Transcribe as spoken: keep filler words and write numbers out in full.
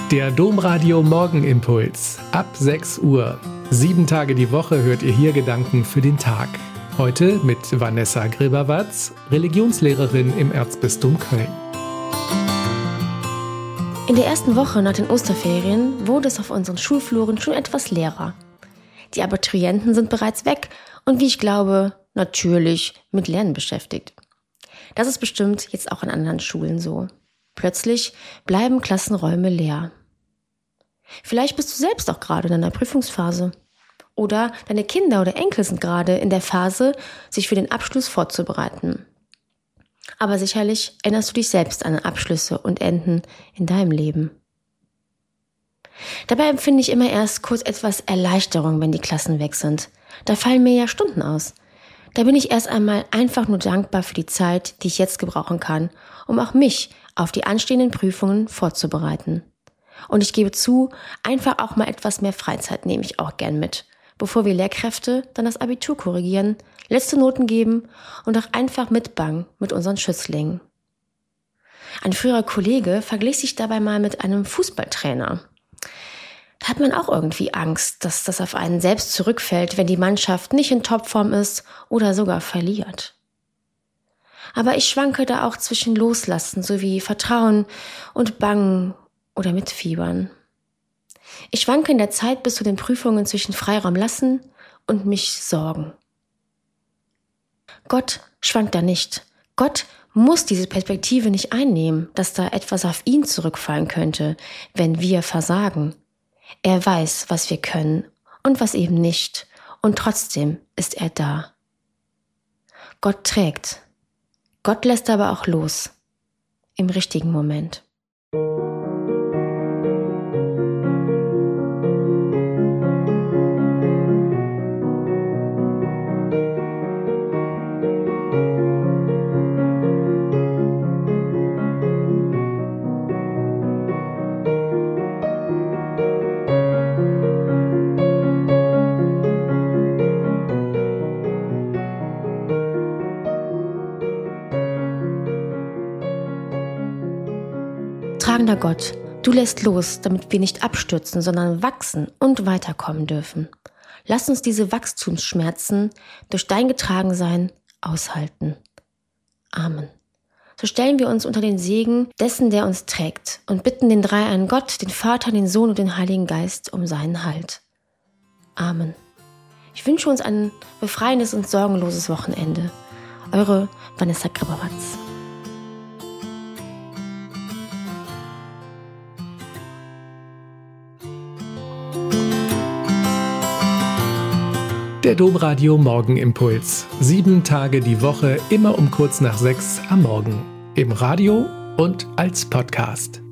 Der Domradio Morgenimpuls. Ab sechs Uhr. Sieben Tage die Woche hört ihr hier Gedanken für den Tag. Heute mit Vanessa Grilberwatz, Religionslehrerin im Erzbistum Köln. In der ersten Woche nach den Osterferien wurde es auf unseren Schulfluren schon etwas leerer. Die Abiturienten sind bereits weg und wie ich glaube, natürlich mit Lernen beschäftigt. Das ist bestimmt jetzt auch an anderen Schulen so. Plötzlich bleiben Klassenräume leer. Vielleicht bist du selbst auch gerade in einer Prüfungsphase. Oder deine Kinder oder Enkel sind gerade in der Phase, sich für den Abschluss vorzubereiten. Aber sicherlich erinnerst du dich selbst an Abschlüsse und Enden in deinem Leben. Dabei empfinde ich immer erst kurz etwas Erleichterung, wenn die Klassen weg sind. Da fallen mir ja Stunden aus. Da bin ich erst einmal einfach nur dankbar für die Zeit, die ich jetzt gebrauchen kann, um auch mich auf die anstehenden Prüfungen vorzubereiten. Und ich gebe zu, einfach auch mal etwas mehr Freizeit nehme ich auch gern mit, bevor wir Lehrkräfte dann das Abitur korrigieren, letzte Noten geben und auch einfach mitbangen mit unseren Schützlingen. Ein früherer Kollege verglich sich dabei mal mit einem Fußballtrainer. Da hat man auch irgendwie Angst, dass das auf einen selbst zurückfällt, wenn die Mannschaft nicht in Topform ist oder sogar verliert. Aber ich schwanke da auch zwischen Loslassen sowie Vertrauen und Bangen oder Mitfiebern. Ich schwanke in der Zeit bis zu den Prüfungen zwischen Freiraum lassen und mich sorgen. Gott schwankt da nicht. Gott muss diese Perspektive nicht einnehmen, dass da etwas auf ihn zurückfallen könnte, wenn wir versagen. Er weiß, was wir können und was eben nicht, und trotzdem ist er da. Gott trägt. Gott lässt aber auch los. Im richtigen Moment. Tragender Gott, du lässt los, damit wir nicht abstürzen, sondern wachsen und weiterkommen dürfen. Lass uns diese Wachstumsschmerzen durch dein Getragensein aushalten. Amen. So stellen wir uns unter den Segen dessen, der uns trägt, und bitten den dreieinen Gott, den Vater, den Sohn und den Heiligen Geist um seinen Halt. Amen. Ich wünsche uns ein befreiendes und sorgenloses Wochenende. Eure Vanessa Grilberwatz. Der Domradio Morgenimpuls. Sieben Tage die Woche, immer um kurz nach sechs am Morgen. Im Radio und als Podcast.